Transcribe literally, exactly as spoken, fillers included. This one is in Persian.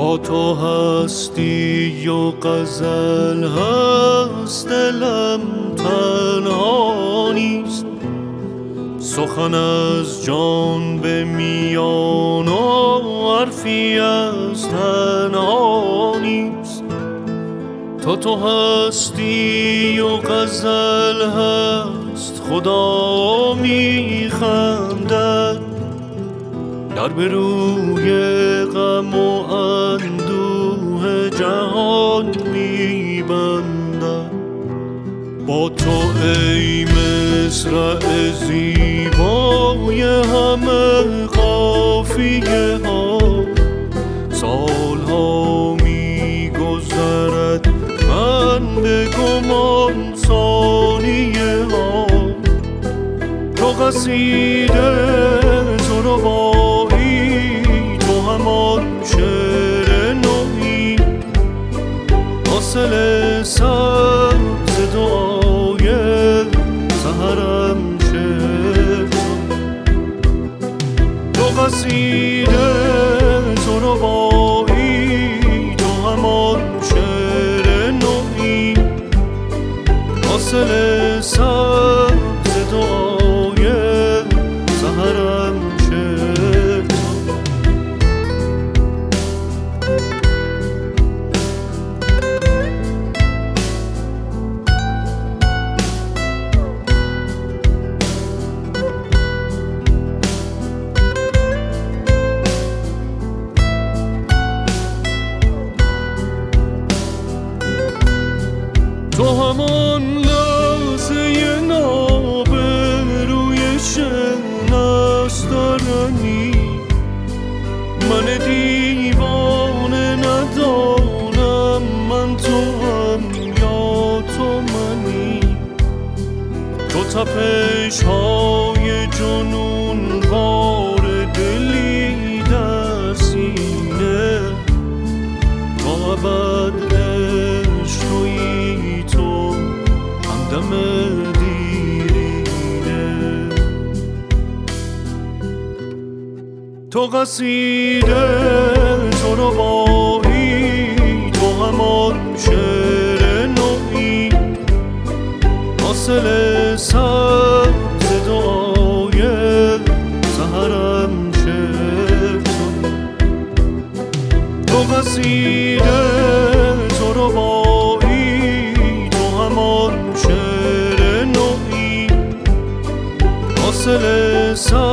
با تو هستی و غزل هست، دلم تنها نیست. سخن از جان به میان و حرفی از تنها نیست. تو تو هستی و غزل هست، خدا میخندد در به روی غم و اندوه جهان میبندد. با تو ای مصرع زیبای همه قافیه ها، سالها میگذرد من به گمان ثانیه ها. تو قصیده تو ربایی، تو همان شعر نوعی، حاصل سبز دعای سحرم شعر. تو قصیده تو ربایی، تو همان شعر نوعی، حاصل سبز دعای سحرم شعر. تو همان لحظه ناب روی شنسترنی، من دیوانه ندانم من تو هم یا تو منی. تو تپش های جنون بار دلی در سینه، تا ابد عشق تویی تو همدم دیرینه. تو قصیده تو ربایی، تو همان شعر نوعی، حاصل سبز دعای سحرم شعر. تو قصیده تو ربایی، تو همان شعر نوعی، حاصل سبز